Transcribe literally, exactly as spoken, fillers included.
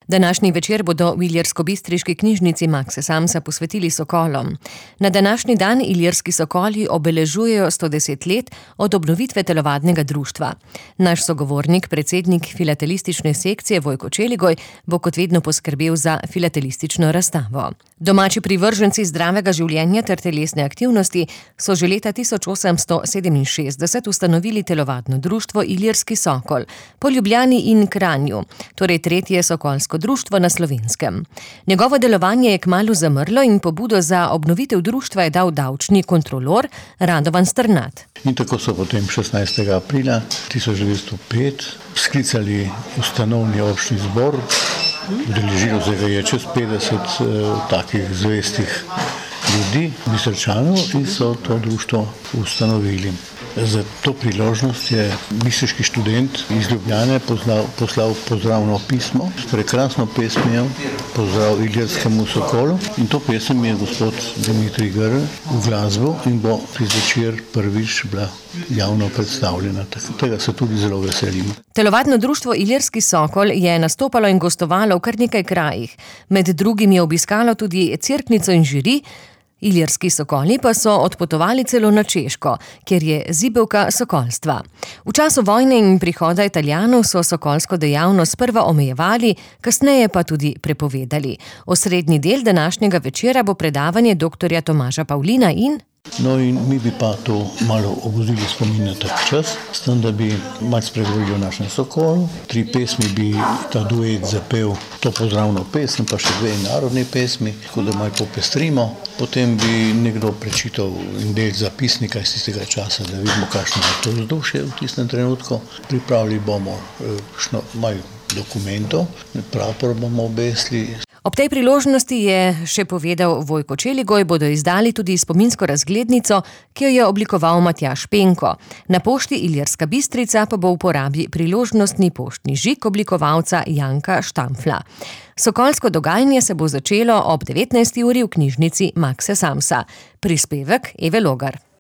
Današnji večer bodo v ilirskobistriški knjižnici Makse Samsa posvetili sokolom. Na današnji dan ilirski sokoli obeležujejo sto deset let od obnovitve telovadnega društva. Naš sogovornik, predsednik filatelistične sekcije Vojko Čeligoj, bo kot vedno poskrbel za filatelistično razstavo. Domači privrženci zdravega življenja ter telesne aktivnosti so že leta tisoč osemsto sedeminšestdeset ustanovili telovadno društvo Ilirski sokol po Ljubljani in Kranju, torej tretje sokolsko društvo na Slovenskem. Njegovo delovanje je kmalu zamrlo in pobudo za obnovitev društva je dal davčni kontrolor Radovan Strnad. In tako so potem šestnajstega aprila tisoč devetsto pet sklicali ustanovni občni zbor. Udeležilo se ga je čez petdeset eh, takih zvestih ljudi, Bistričanov, in so to društvo ustanovili. Za to priložnost je bistriški študent iz Ljubljane poslal, poslal pozdravno pismo s prekrasno pesmijo Pozdrav ilirskemu sokolu, in to pesem je gospod Dimitrij Grl v glasbo in bo zvečer prvič bila javno predstavljena. Tega se tudi zelo veselimo. Telovadno društvo Ilirski sokol je nastopalo in gostovalo v kar nekaj krajih. Med drugim je obiskalo tudi Cerknico in Žiri. Ilirski sokoli pa so odpotovali celo na Češko, kjer je zibelka sokolstva. V času vojne in prihoda Italijanov so sokolsko dejavnost sprva omejevali, kasneje pa tudi prepovedali. Osrednji del današnjega večera bo predavanje doktorja Tomaža Pavlina in... No in mi bi pa to malo obudili spomin na tak čas, s tem, da bi malo spregovorili o našem sokolu. Tri pesmi bi ta duet zapel, to pozdravno pesem, pa še dve narodne pesmi, tako da malo popestrimo. Potem bi nekdo prečital in del zapisnika iz tistega časa, da vidimo, kakšno je to vzdušje v tistem trenutku. Pripravili bomo šno, malo dokumentov, prapor bomo obesili. Ob tej priložnosti je še povedal Vojko Čeligoj, bodo izdali tudi spominsko razglednico, ki jo je oblikoval Matjaž Penko. Na pošti Ilirska Bistrica pa bo v uporabi priložnostni poštni žig oblikovalca Janka Štamfla. Sokolsko dogajanje se bo začelo ob devetnajsti uri v knjižnici Makse Samsa. Prispevek Eve Logar.